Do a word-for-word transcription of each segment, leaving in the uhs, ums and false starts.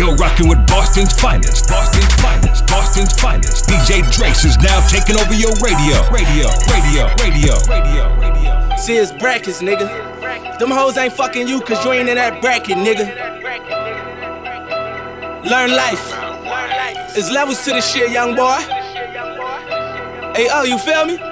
You're rocking with Boston's finest, Boston's finest, Boston's finest. D J Drace is now taking over your radio, radio, radio, radio, radio, radio. See, it's brackets, nigga. Them hoes ain't fucking you cause you ain't in that bracket, nigga. Learn life. It's levels to the shit, young boy. Hey, oh, you feel me?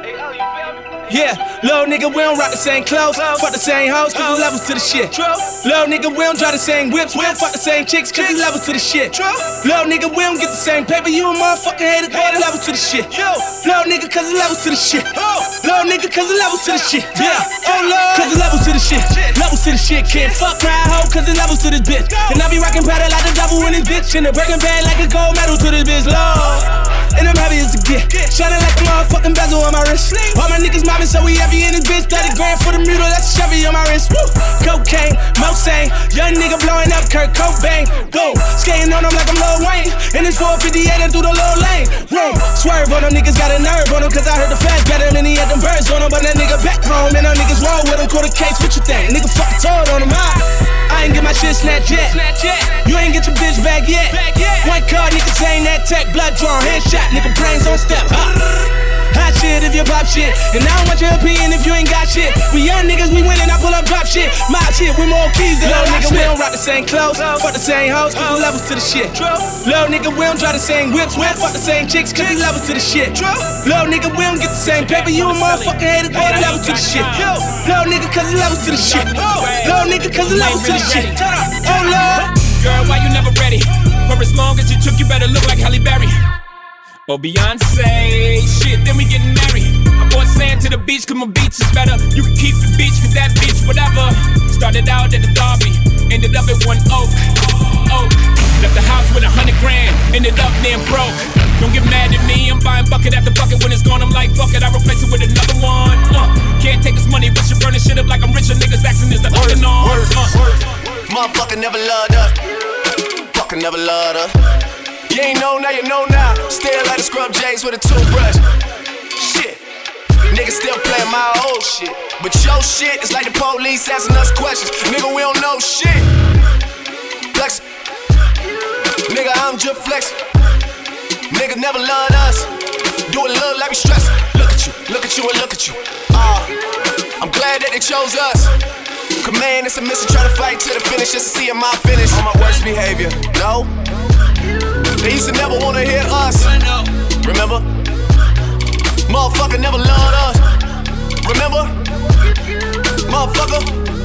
Yeah, little nigga, we don't rock the same clothes, fuck the same hoes, cause we levels to the shit. Little nigga, we don't drive the same whips, we don't fuck the same chicks, cause we levels to the shit. Little nigga, we don't get the same paper, you a motherfucking hater, boy, levels to the shit. Little nigga, cause we levels to the shit. Little nigga, cause we levels to the shit. Yeah, oh lord, cause we levels to the shit. Levels to the shit, can't fuck cry hoe, cause we levels to this bitch. And I be rockin' powder like the devil in this bitch, and the breaking bag like a gold medal to this bitch, lord. And I'm heavy as a gift, shining like a motherfucking bezel on my wrist. All my niggas mobbing, so we heavy in this bitch. thirty grand for the mule, that's a Chevy on my wrist. Woo. Cocaine, Mosang, young nigga blowing up Kurt Cobain. Boom, skating on them like I'm Lil Wayne. In this four fifty-eight and through the little lane. Room, swerve on them niggas, got a nerve on them, cause I heard the fast better than he had them birds on him. But that nigga back home, and them niggas roll with him. Quarter case, what you think? Nigga fucking told on him, huh? I ain't get my shit snatched yet. You ain't get your bitch back yet. One card, niggas ain't that tech, blood drawn, headshot. Nigga brains on step, huh? Hot shit if you pop shit, and I don't want your opinion if you ain't got shit. We young niggas, we winning, I pull up drop shit. My shit, we more keys than little nigga, we don't rock the same clothes, fuck the same hoes, cause we levels to the shit. Little nigga, we don't drive the same whips, we don't fuck the same chicks, cause we levels to the shit. Little nigga, we don't get the same paper, you a motherfucking hater, boy, levels to the shit. Little nigga, cause we levels to the shit. Little nigga, cause we levels to the shit. Oh lord. Girl, why you never ready? For as long as you took, you better look like Halle Berry or Beyonce. Shit, then we getting married. I bought sand to the beach, cause my beach is better. You can keep the beach, cause that beach, whatever. Started out at the Derby, ended up at one Oak. Oak. Left the house with a hundred grand, ended up near broke. Don't get mad at me, I'm buying bucket after bucket. When it's gone, I'm like, fuck it, I replace it with another one. Uh, can't take this money, but you burning shit up like I'm richer. Niggas asking is the other norm. Uh. Motherfucker never loved us. Fucker never loved us. You ain't know now, you know now. Still like the scrub J's with a toothbrush. Shit. Niggas still playing my old shit. But your shit is like the police asking us questions. Nigga, we don't know shit. Flex. Nigga, I'm just flexing. Nigga never loved us. Do it look like we stressing. Look at you, look at you, and look at you. Ah, uh, I'm glad that they chose us. Cause man, it's a mission, try to fight to the finish just to see my finish. On my worst behavior, no. They used to never wanna hear us. Remember? Motherfucker never loved us. Remember? Motherfucker.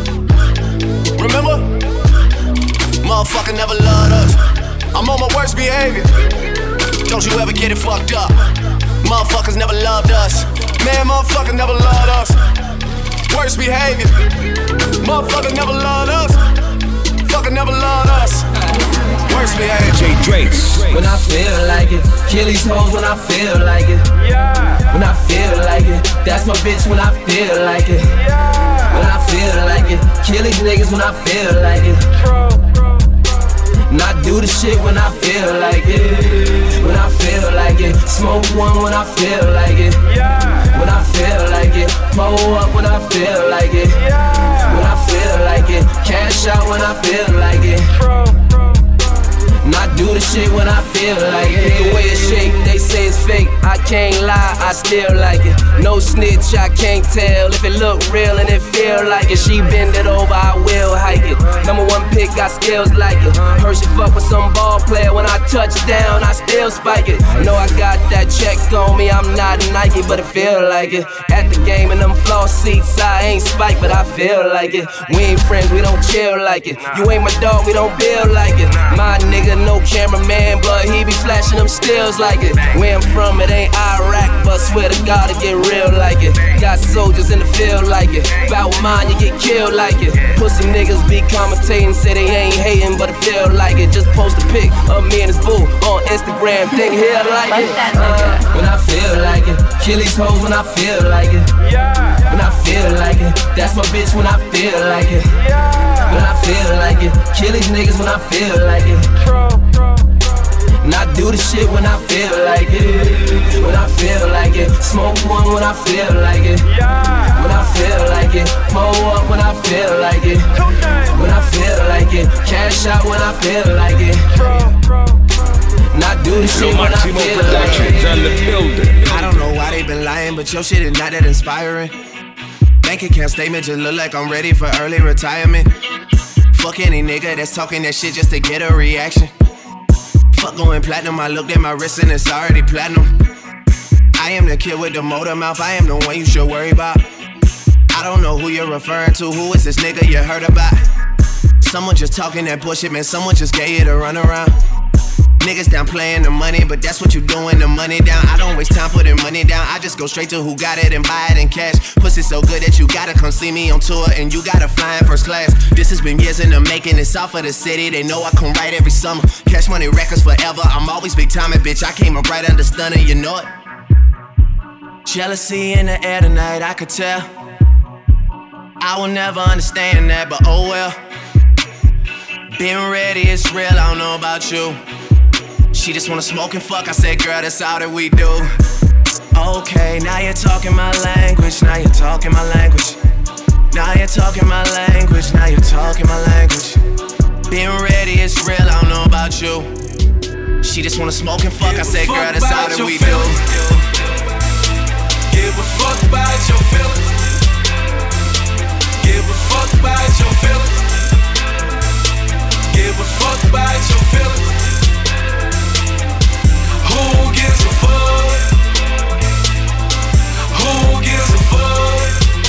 Remember? Motherfucker never loved us. I'm on my worst behavior. Don't you ever get it fucked up. Motherfuckers never loved us. Man, motherfucker never loved us. Worst behavior. Motherfucker never loved us. Fucker never loved us. Worst behavior. D J Drace. When I feel like it, kill these hoes when I feel like it. Yeah. When I feel like it, that's my bitch when I feel like it. Yeah. When I feel like it, kill these niggas when I feel like it. Bro, bro. And I do the shit when I feel like it. When I feel like it, smoke one when I feel like it. Yeah. When I feel like it, pull up when I feel like it. Yeah. When I feel like it, cash out when I feel like it. Bro, bro. And I do the shit when I feel like it. The way it shake, they say it's fake. I can't lie, I still like it. No snitch, I can't tell if it look real and it feel like it. She bend it over, I will hike it. Number one pick, got skills like it. Heard she fuck with some ball player. When I touch down, I still spike it. Know I got that check on me, I'm not Nike, but it feel like it. At the game in them floor seats, I ain't spike, but I feel like it. We ain't friends, we don't chill like it. You ain't my dog, we don't build like it. My nigga, no cameraman, but he be flashing them stills like it. Where I'm from, it ain't Iraq, but swear to God, it get real like it. Got soldiers in the field like it. Bout mine, you get killed like it. Pussy niggas be commentating, say they ain't hating, but it feel like it. Just post a pic of me and his boo on Instagram, think he'll like it. Uh, when I feel like it, kill these hoes when I feel like it. When I feel like it, that's my bitch when I feel like it. When I feel like it, kill these niggas when I feel like it. And I do the shit when I feel like it. When I feel like it, smoke one when I feel like it. When I feel like it, pull up when I feel like it. When I feel like it, cash out when I feel like it. do the shit when I feel like it. On the building. I don't know why they been lying, but your shit is not that inspiring. Bank account statement just look like I'm ready for early retirement. Fuck any nigga that's talking that shit just to get a reaction. Fuck going platinum, I looked at my wrist and it's already platinum. I am the kid with the motor mouth, I am the one you should worry about. I don't know who you're referring to, who is this nigga you heard about? Someone just talking that bullshit, man, someone just gave you the runaround. Niggas down playing the money, but that's what you doing, the money down. I don't waste time putting money down, I just go straight to who got it and buy it in cash. Pussy so good that you gotta come see me on tour, and you gotta fly in first class. This has been years in the making, it's off of the city, they know I come right every summer. Cash Money Records forever, I'm always big timing, bitch, I came up right under stunner, you know it. Jealousy in the air tonight, I could tell. I will never understand that, but oh well. Been ready, it's real, I don't know about you. She just wanna smoke and fuck, I said, girl, that's all that we do. Okay, now you're talking my language, now you're talking my language. Now you're talking my language, now you're talking my language. Been ready, it's real, I don't know about you. She just wanna smoke and fuck, I said, girl, that's all that we do. Give a fuck about your feelings. Give a fuck about your feelings. Give a fuck about your feelings. Who gives a fuck? Who gives a fuck?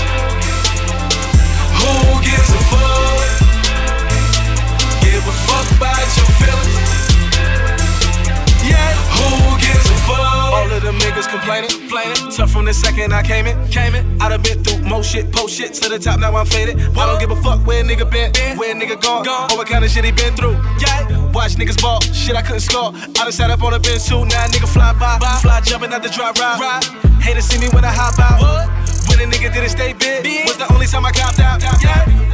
Who gives a fuck? Give a fuck about your feelings. Yeah, who gives a fuck? All of them niggas complaining, complaining. Tough from the second I came in, came in. I done been through more shit, post shit to the top, now I'm faded. I don't give a fuck where a nigga been, where a nigga gone, gone. Or what kind of shit he been through. Yeah, watch niggas ball, shit I couldn't score. I done sat up on a bench too, now a nigga fly by, by. Fly jumping out the drop ride, ride. Hate to see me when I hop out. What? When a nigga didn't stay big, big, was the only time I copped out. Yeah.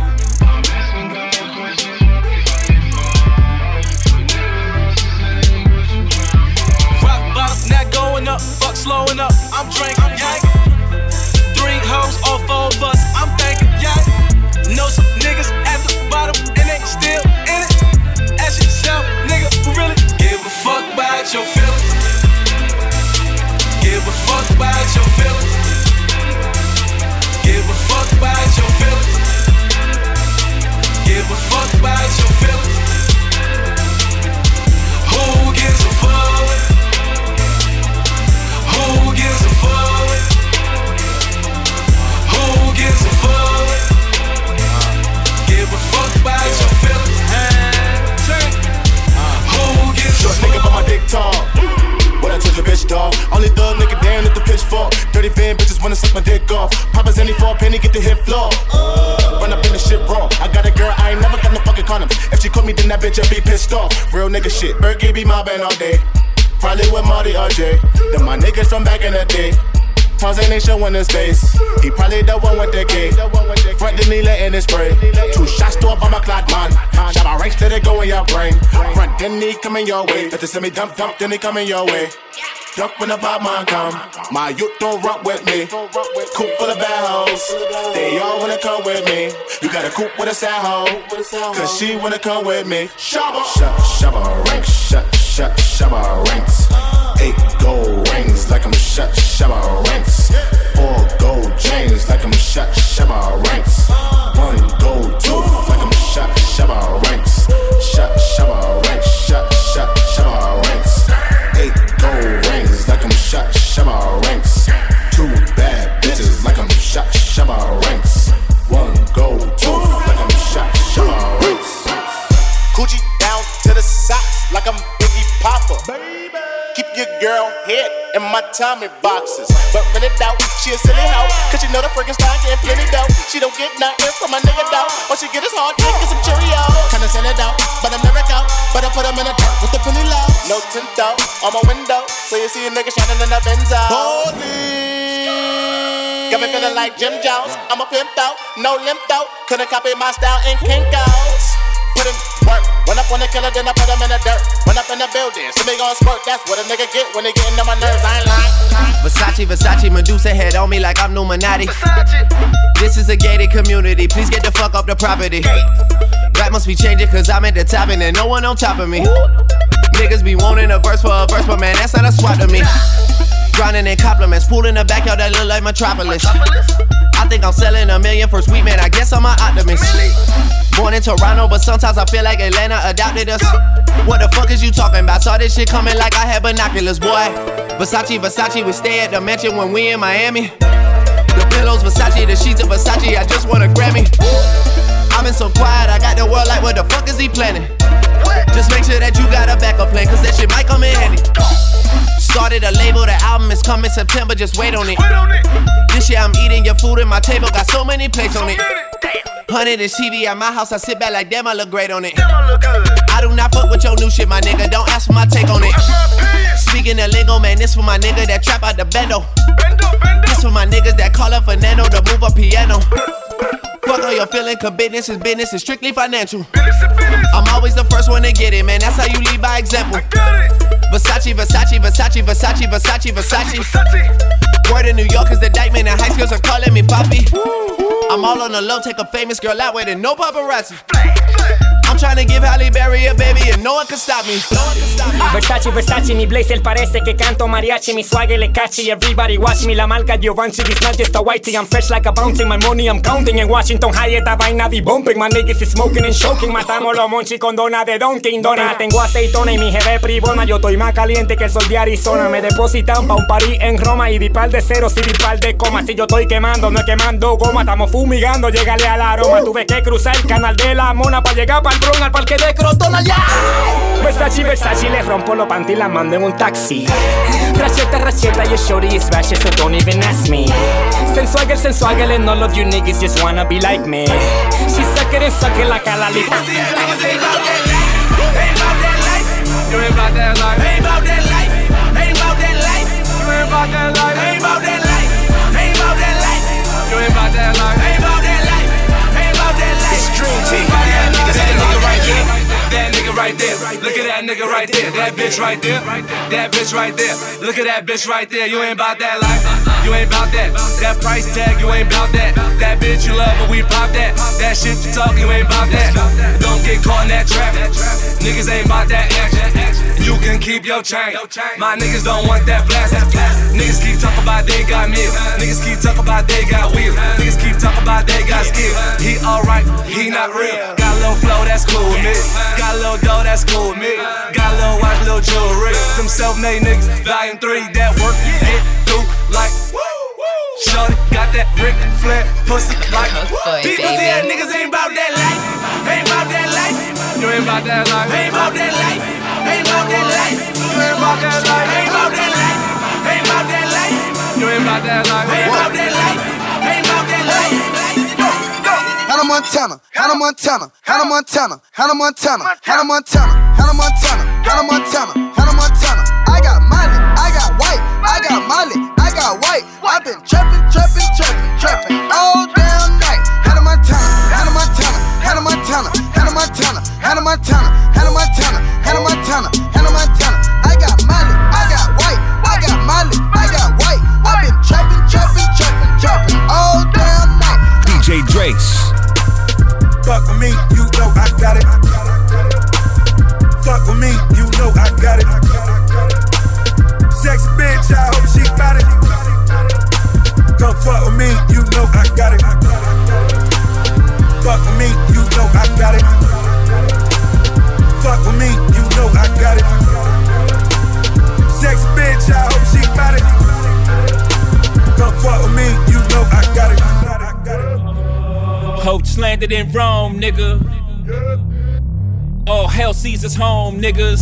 Not going up, fuck slowing up. I'm drinking, yeah. Three hoes, all four of us. I'm thinking, yeah. Know some niggas at the bottom and they still in it. Ask yourself, nigga, who really give a fuck about your feelings? Give a fuck about your feelings. Give a fuck about your feelings. Give a fuck about your feelings. Who gives a fuck? Who gives a fuck? Who gives a fuck? Give a fuck about your feelings. Who gives a fuck? Short nigga by my dick tall. What I told your bitch, dog. Only thug nigga damn at the pitchfork. Dirty van bitches wanna suck my dick off. Papa's any for a penny, get the hit floor. Run up in the shit raw. I got a girl, I ain't never got no fucking condom. If she caught me, then that bitch I'll be pissed off. Real nigga shit. Berkey be mobbing all day. Probably with Marty or Jay. Then my niggas from back in the day. Tarzan ain't showing his face. He probably the one with the K. Front the knee letting it spray. Two shots to up on my clock, man. Shot my ranks, let it go in your brain. Front then he coming your way. Let the semi dump dump, then he coming your way. Duck when the bad man come. My youth don't rock with me. Coop full of bad hoes. They all wanna come with me. You got a coop with a sad hoe. Cause she wanna come with me. Shabba, shabba ranks, shabba, shabba, shabba ranks. Eight gold rings like I'm shot, shabba ranks. Four gold chains like I'm shot, shabba ranks. One gold tooth like I'm shot, shabba ranks. Shot, shabba ranks, shot, shot, shabba ranks. Eight gold rings like I'm shot, shabba ranks. Two bad bitches like I'm shot, shabba ranks. One gold tooth like I'm shot, shabba ranks. Coochie down to the socks like I'm Biggie Papa. Baby. Keep your girl head in my Tommy boxes. But rent it out, she a silly hoe. Cause she know the freaking style getting plenty dough. She don't get nothing from my nigga though. All she get is hard dick and some Cheerios. Kinda send it out, but I'm never out. But I put them in the dirt with the penny low. No tint though, on my window. So you see a nigga shining in the Benzo. Holy. Got me feeling like Jim Jones. I'm a pimp though, no limp though. Couldn't copy my style in Kinko's. Put in work, run up on the killer, then I put him in the dirt. Run up in the building, so they gon' squirt. That's what a nigga get when they gettin' on my nerves. I ain't lying. Versace, Versace, Medusa head on me like I'm Numinati. This is a gated community, please get the fuck off the property. Rap must be changing cause I'm at the top and there's no one on top of me. Niggas be wanting a verse for a verse, but man, that's not a swap to me. Drowning in compliments, pool in the backyard that look like Metropolis. I think I'm selling a million for sweet man, I guess I'm an optimist. Born in Toronto, but sometimes I feel like Atlanta adopted us. What the fuck is you talking about? Saw this shit coming like I had binoculars, boy. Versace, Versace, we stay at the mansion when we in Miami. The pillows, Versace, the sheets of Versace, I just want a Grammy. I've been so quiet, I got the world like, what the fuck is he planning? Just make sure that you got a backup plan, cause that shit might come in handy. Started a label, the album is coming September, just wait on it. This year I'm eating your food and my table got so many plates on it. Hundred inch T V at my house, I sit back like damn, I look great on it. I do not fuck with your new shit, my nigga, don't ask for my take on it. Speaking of lingo, man, this for my nigga that trap out the bendo. This for my niggas that call up Fernando to move a piano. Fuck all your feeling, cause business is business, it's strictly financial. I'm always the first one to get it, man, that's how you lead by example. Versace, Versace, Versace, Versace, Versace, Versace. Word in New York is the indictment and high schools are calling me Poppy. I'm all on the low, take a famous girl out with it, no paparazzi. I'm trying to give Halle Berry a baby and no one can stop me. Versace, Versace, mi blazer parece que canto mariachi. Mi swagger le catchy, everybody watch me. La marca Giovanni, it's not just a white tee. I'm fresh like a bounty, my money I'm counting. En Washington High esta vaina be bumping. My niggas is smoking and choking. Matamos los monchi con dona de Dunkin' Dona. Tengo aceitona y mi jeve privona. Yo estoy más caliente que el sol de Arizona. Me depositan pa' un party en Roma y dipal de ceros y dipal de coma. Si yo estoy quemando, no es quemando goma. Estamos fumigando, llegale al aroma. Tuve que cruzar el canal de la mona pa' llegar pa'l Bron, al parque de Crotona, ya. Versace, Versace, le rompo los panty y la mando en un taxi. Racheta, racheta, your shorty is ratchet, so don't even ask me. Sensuagel, sensuagel, and all of you niggas just wanna be like me. She suck it and suck it like a lollipop. Ain't about that life. You ain't about that life. Ain't about that life. Ain't about that life. You ain't about that life. Ain't about that life. Ain't about that life. You ain't about that life. Ain't about that life. Ain't about that life. It's Dream Team. That nigga right there. That nigga right there. Look at that nigga right there. That bitch right there. That bitch right there. Look at that bitch right there. You ain't about that life. You ain't about that. That price tag, you ain't about that. That bitch you love, but we pop that. That shit you talk, you ain't about that. Don't get caught in that trap. Niggas ain't about that action. You can keep your chain. My niggas don't want that blast. Niggas keep talking about they got meal. Niggas keep talking about they got wheel. Niggas keep talking about they got skill. He alright, he not real. Got a little flow, that's cool with me. Got a little dough, that's cool with me. Got a little watch, little jewelry. Them self-made niggas, volume three, that work, get through like. Shorty got that Ric Flair pussy like. People say that niggas ain't about that life. Ain't about that life. You ain't about that life. Ain't about that life. Ain't about that life. You ain't about that life. Ain't about that life. Ain't about that life. You ain't about that life. Ain't about that life. Ain't about that life. Hannah Montana, Hannah Montana, Hannah Montana, Hannah Montana, Hannah Montana, Hannah Montana, Hannah Montana, Hannah Montana. I got Molly, I got white, I got Molly, I got white. I've been trapping, trapping, trapping, trapping all damn night. Hannah Montana, Hannah Montana, Hannah Montana, Hannah Montana, Hannah Montana, Hannah Montana, Hannah Montana, Hannah Montana. I got Molly, I got white, I got Molly, I got white. I've been trapping, trapping, trapping, trapping all damn night. D J Drace. Fuck with me, you know I got it. Fuck with me, you know I got it. Sexy bitch, I hope she got it. Come fuck with me, you know I got it. Fuck with me, you know I got it. Fuck with me, you know I got it. Sexy bitch, I hope she got it. Come fuck with me, you know I got it. Hope just landed in Rome, nigga. All hell sees us home, niggas.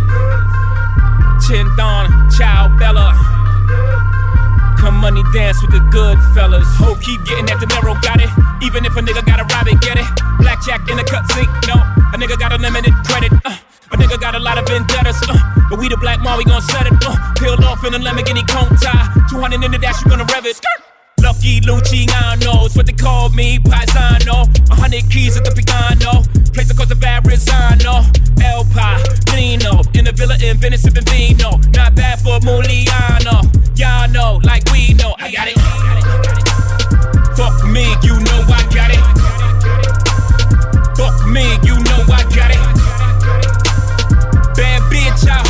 Chin Don, Ciao Bella. Come money dance with the good fellas. Hope keep getting that dinero, got it. Even if a nigga gotta rob it, get it. Blackjack in the cut sink, no. A nigga got unlimited credit. Uh, a nigga got a lot of vendettas. Uh, but we the black mom, we gon' set it. Uh, peeled off in a Lamborghini cone tie. two hundred in the dash, you gonna rev it. Skirt. Lucky Luciano, it's what they call me, Paisano. A hundred keys at the piano, place across the Verrazano. El Padrino, in the villa in Venice sipping vino. Not bad for Muliano, y'all know, like we know. I got it. Fuck me, you know I got it. Fuck me, you know I got it. Bad bitch, I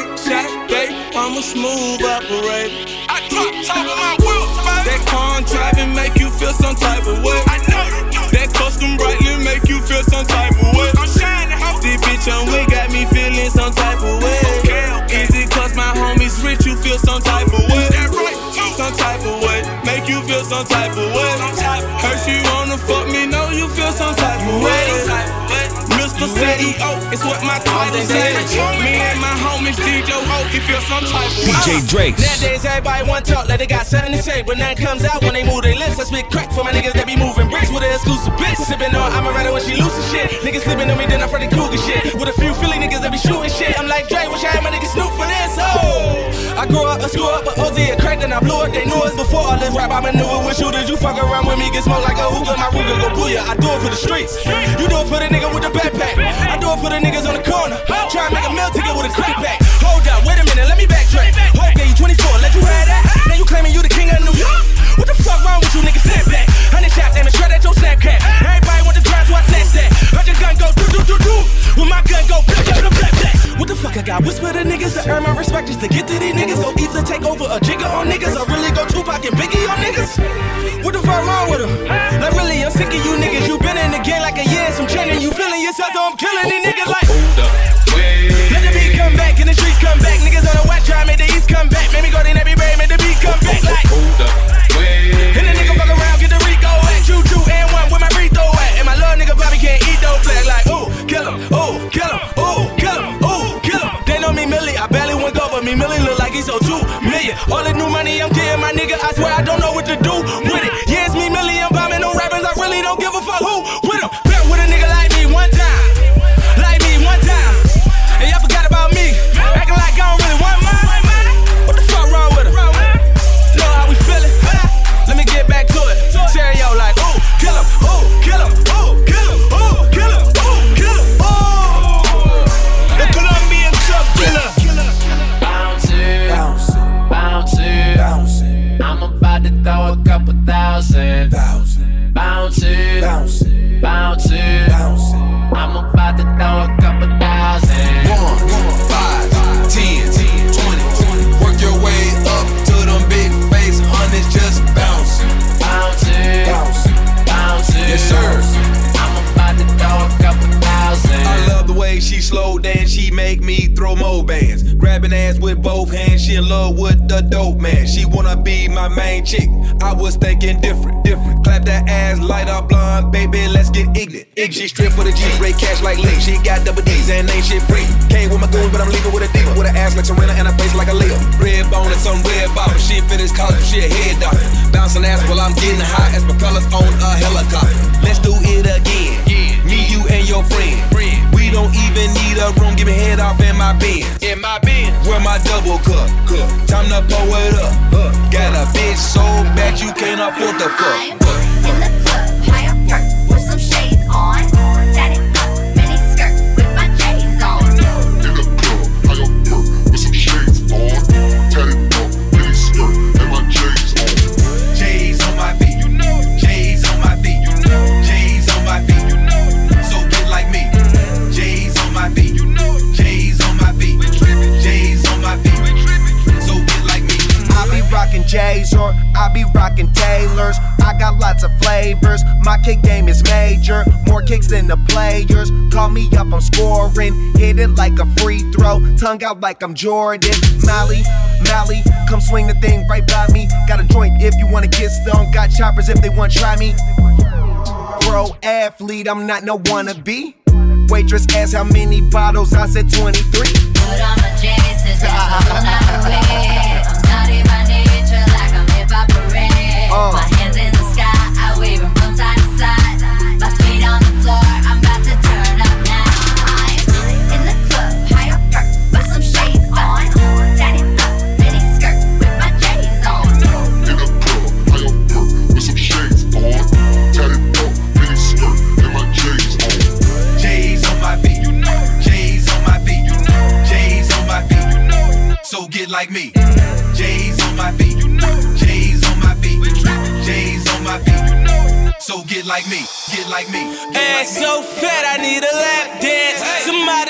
Saturday, I'm a smooth operator. I drop top of my wheel, that car driving make you feel some type of way. I know you do. That custom brightly make you feel some type of way. I'm shining, ho. This bitch on way got me feeling some type of way. Okay, okay. Is it cause my homies rich you feel some type of way? That right, too. Some type of way, make you feel some type of way. Heard you wanna fuck me, know you feel some type of way. Mister C E O, it's what my title says. Me and my homies D J Ho, you feel some type of way. D J Drake. Nowadays everybody want talk like they got something to say, but nothing comes out when they move their lips. I spit crack for my niggas that be moving bricks with an exclusive bitch. Sippin' on, I'm a rider when she loose and shit. Niggas slippin' on me, then I'm Freddy Krueger shit. With a few Philly niggas that be shooting shit. I'm like Dre, wish I had my niggas Snoop for this. Oh, I grew up a screw up, but O Z a crack, then I blew up. They knew us before all this rap. I maneuver with shooters. You fuck around with me, get smoked like a hookah. My Ruger go booyah. I do it for the streets. You do it for the nigga with the backpack. I do it for the niggas on the corner. Try and make a meal ticket with a crack pack. Hold up, wait a minute, let me backtrack. Okay, you twenty-four, let you have that. Now you claiming you the king of New York. What the fuck wrong with you niggas? Stand back. Hundred shots aiming straight at your Snapchat. Everybody want the drive, so I snatch that. Heard your gun go do do do do. When my gun go black black black black. What the fuck I got? Whisper to niggas to earn my respect just to get to these niggas. So either take over a jigger on niggas or really go Tupac and Biggie on niggas. What the fuck wrong with them? Like really, I'm sick of you niggas. You been in the game like a year, some training. You feeling yourself, so I'm killing these niggas like. Hold up, wait. Let the beat come back and the streets come back. Niggas on the west try make the east come back. Make me go then every bay, make the beat come back like. Hold up, wait. And the nigga fuck around, get the Rico at. Juju and one with my free throw at. And my little nigga Bobby can't eat no flag like. Ooh, kill him, ooh, kill him, ooh, kill him, ooh, kill him. They know me Millie, I barely went go, but me Millie look like he's so two million. All the new money I'm getting, my nigga, I swear I don't know what to do with it. Yeah, it's me Millie, I'm bombing on rappers, I really don't give a fuck who with them. Bet with a nigga like me one time, like me one time. And y'all forgot about me, acting like I don't really want mine. What the fuck wrong with him? Know how we feeling? Let me get back to it. Stereo like, ooh, kill him, ooh, kill him, ooh, kill him, ooh, kill him, ooh, kill him, ooh. The Colombian drug killer. Bouncing, bouncing, bouncing, bouncing. I'm about to throw a couple thousand. Bouncing, bouncing, bouncing, bouncing, bouncing. I'm about to throw a couple thousand. One, five, ten, twenty, twenty. Work your way up to them big face hundreds, just bouncing, bouncing, bouncing, bouncing. Yes, sir. I'm about to throw a couple thousand. I love the way she slow dance, she make me throw more bands. Grabbing ass with both hands, she in love with the dope man. She wanna be my main chick, I was thinking different, different. Clap that ass, light up blonde, baby, let's get ignorant. Ig, she strip for the G, break cash like Lee. She got double D's and ain't shit free. Came with my goons, but I'm leaving with a diva. With an ass like Serena and a face like a Leo. Red bone and some red bottom, she finished college, she a head doctor. Bouncing ass while I'm getting high as propellers on a helicopter. Let's do it again, me, you, and your friend. We don't even need a room, give me head off in my Benz. In my bin, where my double cup, cup. Time to pour it up. Uh, got a bitch so bad you can't afford the fuck. I'm in the club, high up perk, with some shades on. Tatted up, mini skirt, with my J's on. In the club, high up perk, with some shades on. Tatted up, mini skirt, and my J's on. J's on my feet, you know. J's on my feet, you know. J's on my feet, you know. So get like me. J's on my feet, you know. J's on my feet, J's on my feet. So get like me. I be rockin' J's or I be rockin' Taylors. I got lots of flavors. My kick game is major. More kicks than the players. Call me up, I'm scoring. Hit it like a free throw. Tongue out like I'm Jordan. Mally, Mally, come swing the thing right by me. Got a joint if you wanna get stoned. Got choppers if they wanna try me. Pro athlete, I'm not no wannabe. Waitress asked how many bottles, I said twenty-three. Put on my J's, this is not away. I'm naughty by nature, like I'm evaporated. Uh. My hands in the sky, I wave them from side to side. My feet on the floor, I'm about to turn up now. I'm in the club, high up perk, with some shades on. Tatted up, mini skirt, with my J's on. In the club, high up perk, with some shades on. Tatted up, mini skirt, and my J's on. J's on my feet, you know. J's on my feet, you know. J's on my feet, you know. So get like me. J's on my feet, you know. J's on my feet, J's on my feet, you know. So get like me, get like me. Ass so fat, I need a lap dance. Somebody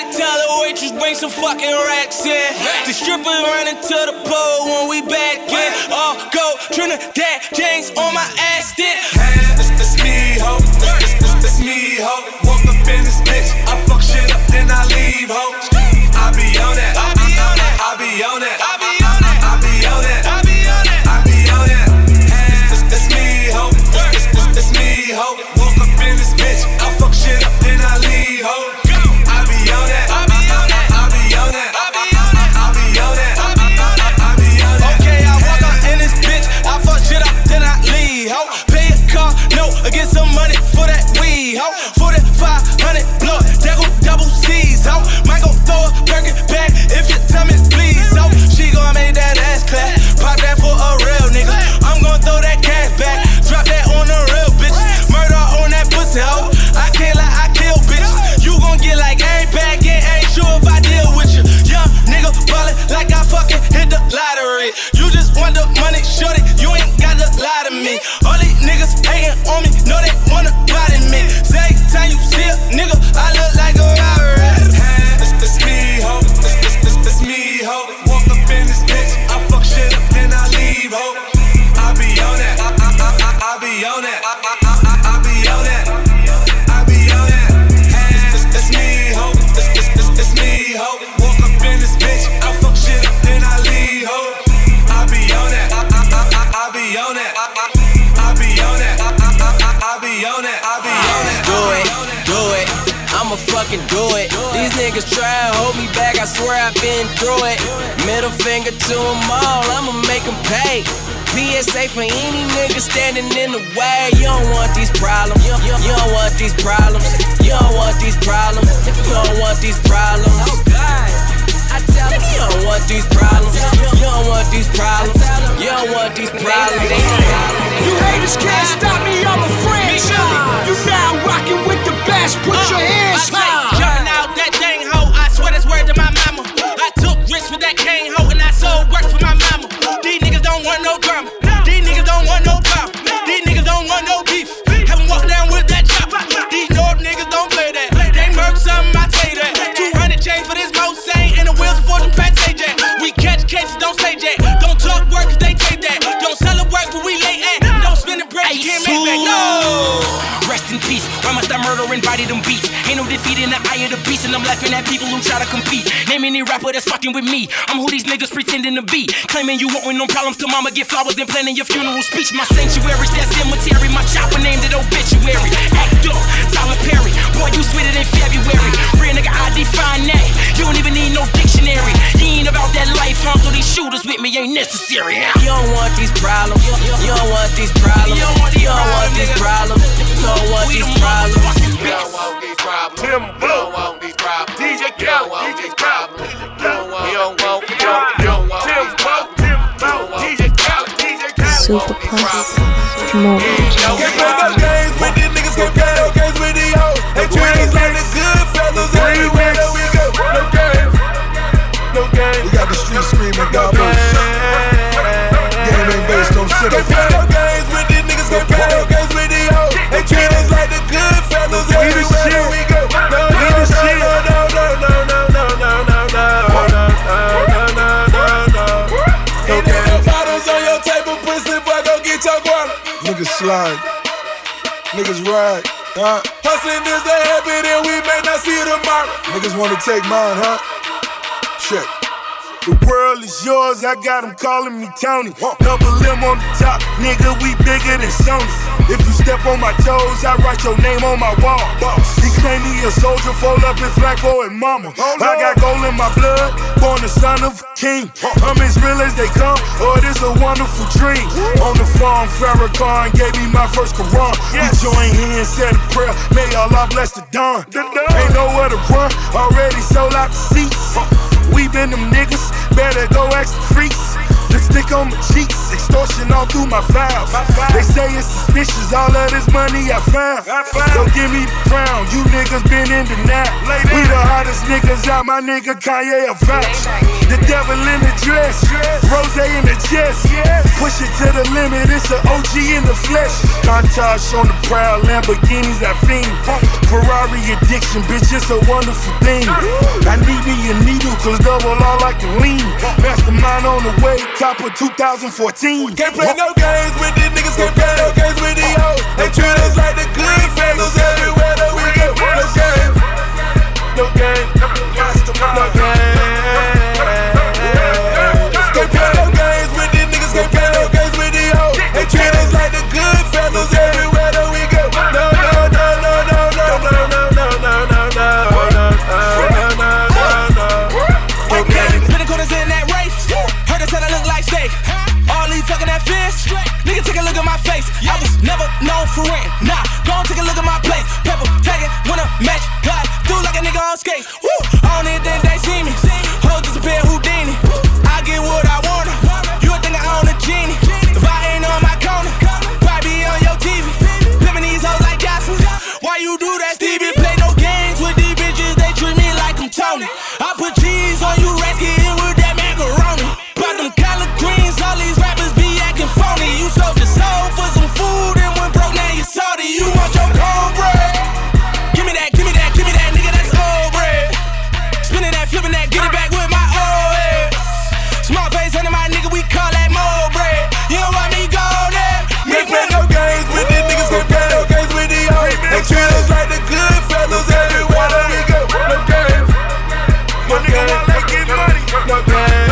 tell the waitress bring some fucking racks in. The strippers running to the pole when we back in. All gold, Trinidad James on my ass stick. It's, it's me, ho. It's, it's, it's me, ho. Woke up in this bitch. I fuck shit up, then I leave, ho. I be on that. I be on that. I be on that. I be on that. I be on that. I be on that. I be on that. It's, it's me, ho. It's, it's, it's me, ho. Woke up in this bitch. I fuck shit up, then I leave, ho. I be on that. I be on that. I be on that. I be on that. I be on that. I be on that. I be on that. Okay, I walk up in this bitch. I fuck shit up, then I leave, ho. Pay a car, no, I get some money for that weed, ho. forty-five hundred blood, that go double C's, ho. Might go throw a Birkin back if you tell me please, ho. She gon' make that ass clap, pop that for a real nigga. I'm gon' throw that cash back, drop that on the real bitch. Murder on that pussy, ho. I can't lie, I kill bitches. You gon' get like ain't back and ain't sure if I deal with you. Young nigga ballin' like I fucking hit the lottery. You just want the money, shorty, you ain't got to lie to me. All these niggas hating on me, know they wanna body me. Say time you see a nigga, I look like a robbery. It's, it's me, ho. It's, it's, it's, it's me, ho. Walk up in this bitch, I fuck shit up, then I leave, ho. I be on that. I, I, I, I, I be on that. I, I, I, I be on that. I be on that. It's, it's, it's me, ho. It's, it's, it's, it's me, ho. Walk up in this bitch, I fuck shit up, then I leave, ho. I be on that. I, I, I, I, I be on that. I, I, I be on that. I, I, I, I be on that. I be on that. Do it, do it, I'ma fucking do it. These niggas try and hold me back, I swear I've been through it. Middle finger to them all, I'ma make them pay. P S A for any nigga standing in the way. You don't want these problems, you, you, you don't want these problems. You don't want these problems, you don't want these problems. I tell them, you don't want these problems. You don't want these problems. You don't want these problems. You haters can't stop me, I'm a franchise. You now rockin' with the best, put your hands high. Jumping out that dang hoe, I swear that's word to my mama. I took risks with that cane hoe and I sold work for my mama. These niggas don't want no drama. These niggas don't want no problem. These niggas don't want no beef. Haven't walked down with that chop. These dope niggas don't play that. They murk something, I tell you that. two hundred chains for this Mosaic and the wheels for the Pat say Jack. We catch cases, don't say Jack. Don't talk work cause they take that. Don't sell a work but we late at. Don't spend the bread, you can't make back. No! Rest in peace. Why must I murder and body them beats? Ain't no defeat in the eye of the beast, and I'm laughing at people who try to compete. Name any rapper that's fucking with me. I'm who these niggas pretending to be. Claiming you won't win no problems till mama get flowers, then planning your funeral speech. My sanctuary's that cemetery. My chopper named it obituary. Act up, Tyler Perry. Boy, you sweeter than February. Real nigga, I define that. You don't even need no dictionary. You ain't about that life, huh? So these shooters with me ain't necessary. You don't want these problems. You don't want these problems. You don't want these problems. You don't want these problems. You don't want these problems. Tim Blue. You don't want these problems. D J Khaled. D J Khaled. You don't want. You don't want. You don't want Tim Blue. Tim Blue. D J Khaled. D J Khaled. Super Plus. More. Can't play no games with these niggas. Can't play no games with these hoes. They treat us like the good fellas everywhere that we go. No games. No games. We got the street screaming, God bless. Game ain't based on shit. Can't play no games with these niggas. Can't play no games with these hoes. They treat us like the good fellas everywhere that we go. No, no, no, no, no, no, no, no, no, no, no, no, no, no, no, no. Ain't no bottles on your table, pussy boy, go get your guala. Niggas slide, niggas ride, huh? Hustling is a habit and we may not see tomorrow. Niggas wanna take mine, huh? Check. The world is yours, I got them calling me Tony. Double M on the top, nigga, we bigger than Sony. If you step on my toes, I write your name on my wall. He claim he a soldier, fold up his flag for his mama. I got gold in my blood, born the son of a king. I'm as real as they come, oh, this a wonderful dream. On the farm, Farrakhan gave me my first Quran. We joined hands, said a prayer, may Allah bless the dawn. Ain't nowhere to run, already sold out the seats. We been them niggas, better go ask the freaks. The stick on my cheeks, extortion all through my files. They say it's suspicious, all of this money I found. Don't give me the crown, you niggas been in denial. We the hottest niggas out, my nigga Kanye a vouch. The devil in the dress. Rose in the chest. Push it to the limit, it's an O G in the flesh. Countach on the proud, Lamborghinis I fiend. Ferrari addiction, bitch, it's a wonderful thing. I need me a needle, cause double all I can lean. Mastermind on the way, top of two thousand fourteen. Can't play no games with these niggas, can't play no games with these hoes. They treat us like the good fellas everywhere that we go. No game, no game, no game. Can't play no games with these niggas, can't play no games with these hoes. They treat us like the good fellas everywhere that we go. No, no, no, no, no, no, no, no, no, no, no, no, no, no, no. Okay, spinning corners in that race. Heard they said I look like steak. All these talking that fist. Nigga, take a look at my face. I was never known for rent. Nah, go and take a look at my place. Pepper, tag it, winner, match, glide. Do like a nigga on skates. Woo! I don't even think they see me. Hoes disappear, Houdini. I get what I want. You would think I own a genie. If I ain't on my corner, probably be on your T V. Living these hoes like Johnson. Why you do that, Stevie? Play no games with these bitches. They treat me like I'm Tony. I put cheese on you, rescue it with that macaroni. Bought them collard greens, all these rappers be acting phony. You sold your soul for some food and went broke, now you salty. You want your cornbread? Give me that, give me that, give me that, nigga, that's old bread. Spinning that, flipping that, get it back with my old head. Small face under my nigga, we call that mold bread. You don't want me go there? Can't play no games with these niggas, can't play no games with these hoes. They treat us like the good fellas everywhere that we go. No games, no games, no games.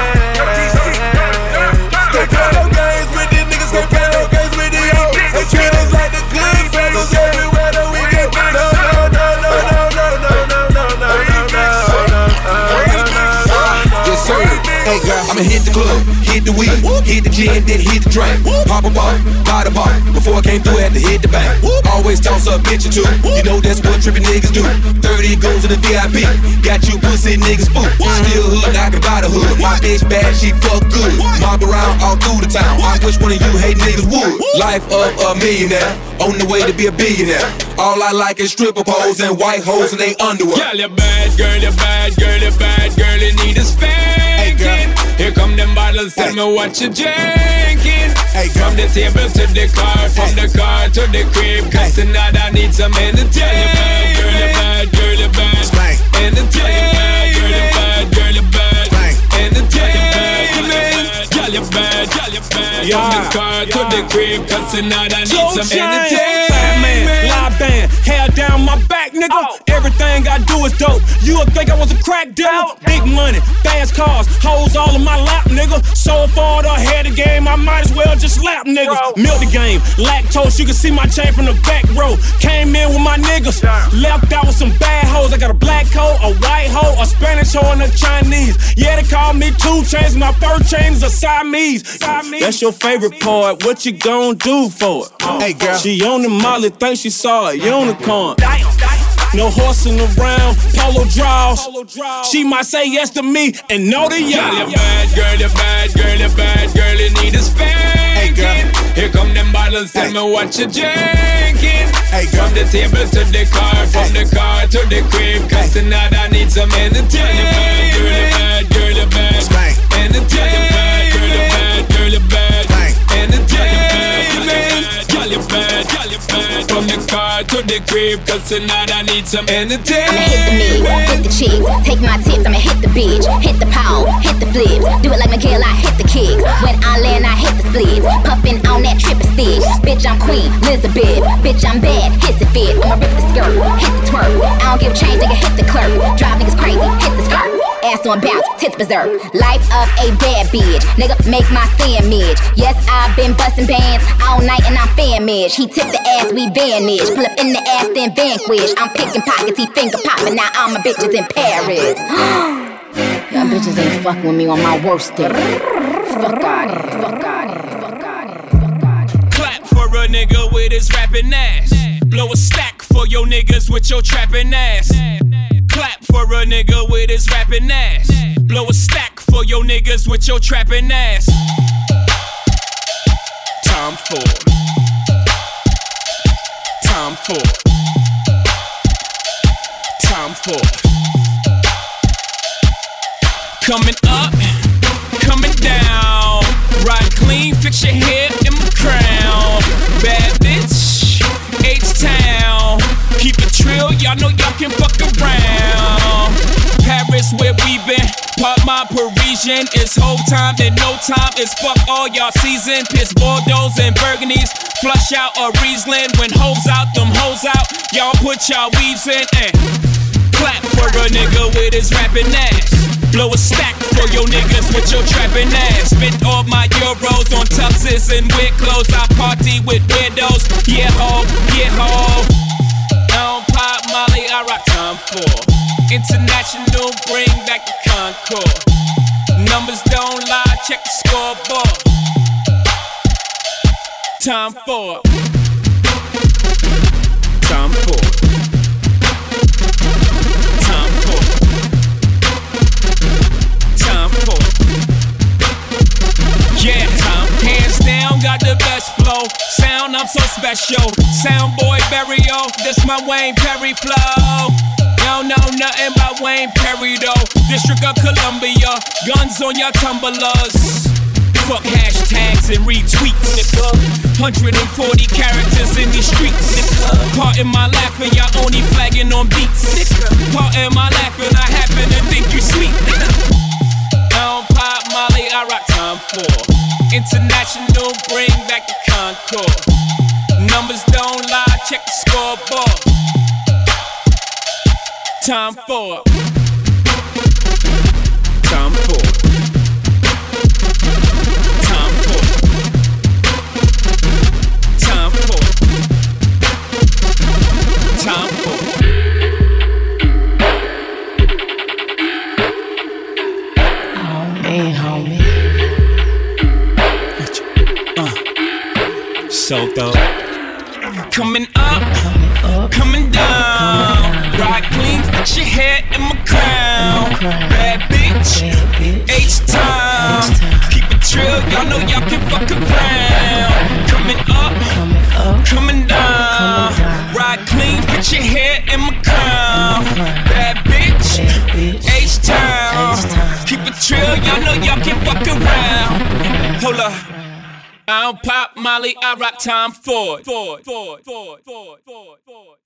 Can't play no games with these niggas, can't play no games with these hoes. They treat us like the good fellas everywhere that we go. No, no, no, no, no, no, no, no, no, no, no, no. Yes, sir. Hey, I'ma hit the club, hit the weed, hit the gin, then hit the drink. Pop a bar, buy the bar. Before I came through, I had to hit the bank. Always toss up, bitch or two. You know that's what trippin' niggas do. thirty goes to the V I P. Got you pussy niggas spook. Still hood, I can buy the hood. My bitch bad, she fuck good. Mob around all through the town. I wish one of you hate niggas would. Life of a millionaire, on the way to be a billionaire. All I like is stripper poles and white hoes in they underwear. Girl, you bad, girl, you bad, girl, you bad, girl, you need a spanking. Here come them bottles, tell me what you drinking. From the table to the car, from the car to the crib, cause tonight I need some entertainment. Girl, you bad, girl, you bad, entertainment. Girl, you bad, girl, you bad, entertainment. Girl, you bad, girl, you bad, from the car to the crib, cause tonight I need some entertainment. Live band, hair down my back, nigga. Oh. Everything I do is dope. You would think I was a crack dealer. Oh. Big money, fast cars, hoes all in my lap, nigga. So far ahead of the game, I might as well just lap niggas. Bro. Milk the game, lactose, you can see my chain from the back row. Came in with my niggas, yeah. Left out with some bad hoes. I got a black hoe, a white hoe, a Spanish hoe, and a Chinese. Yeah, they call me two chains, my first chain is a Siamese. Siamese. That's your favorite part, what you gon' do for it? Oh. Hey girl, she on the molly, think she saw a unicorn. No horsing around, polo draws. She might say yes to me and no to y'all. Girl, you bad, girl, you bad, girl, you bad, girl, you need a spanking. Hey, here come them bottles, tell hey. me what you drinking. Hey, from the table to the car, from hey. the car to the crib, cause hey. tonight I need some entertainment. Girl, you bad, girl, you bad, entertainment. Girl, you bad, girl, you bad, entertainment. Girl, you bad, girl, you bad, from the car to the crib, cause tonight I need some entertainment. I'ma hit the mix, hit the cheeks, take my tips, I'ma hit the bitch, hit the pound, hit the flips, do it like Miguel, I hit the kicks. When I land, I hit the splits, puffin' on that triple stick. Bitch, I'm Queen Elizabeth, bitch, I'm bad, hits it fit. I'ma rip the skirt, hit the twerk. I don't give a change, nigga, hit the clerk. Drive niggas crazy, hit the skirt. Ass on bounce, tits berserk. Life of a bad bitch, nigga, make my sandwich. Yes, I've been bustin' bands all night and I'm famished. He tipped the ass, we vanish. Pull up in the ass, then vanquish. I'm picking pockets, he finger popping. Now all my bitches in Paris. Y'all bitches ain't fucking with me on my worst day. Fuck out it, fuck out it, fuck out it, fuck out it. Clap for a nigga with his rapping ass. Blow a stack for your niggas with your trapping ass. Clap for a nigga with his rapping ass. Blow a stack for your niggas with your trapping ass. Time for. Time for. Time for. Coming up, coming down. Ride clean, fix your hair in my crown. Bad bitch, H-Town. Keep it trill, y'all know y'all can fuck around. Paris where we been, part my Parisian. It's whole time, then no time. It's fuck all y'all season. Piss Bordeaux and Burgundies. Flush out a Riesling. When hoes out, them hoes out. Y'all put y'all weaves in and clap for a nigga with his rapping ass. Blow a stack for your niggas with your trapping ass. Spent all my euros on tuxes and weird clothes. I party with weirdos. Yeah ho, yeah ho. I don't pop Molly, I rock time for international, bring back the Concord. Numbers don't lie, check the scoreboard. Time for Time for Time for Time for Yeah, time. Hands down, got the best flow. Sound, I'm so special. Sound boy Barrio, this my Wayne Perry flow. Y'all know nothing about Wayne Perry though. District of Columbia, guns on your tumblers. Fuck hashtags and retweets, nigga. one hundred forty characters in these streets, nigga. Pardon my laughing, y'all only flagging on beats, nigga. Pardon my laughing, I happen to think you sweet, nigga. I don't pop Molly, I rock time for international, bring back the Concord. Numbers don't lie, check the scoreboard. Time for Time for Time for Time for Time for Homie, homie. Uh, so dope. Coming up, coming down. Ride clean, fix your hair in my crown. Bad bitch, H-Time. Keep it trill, y'all know y'all can fuck around. Coming up, coming down. Ride clean, fix your hair in my crown. Bad bitch, H-Time. Keep it trill, y'all know y'all can fuck around. Hold up. I don't pop Molly, I rock time Ford. Ford, Ford, Ford, Ford, Ford, Ford.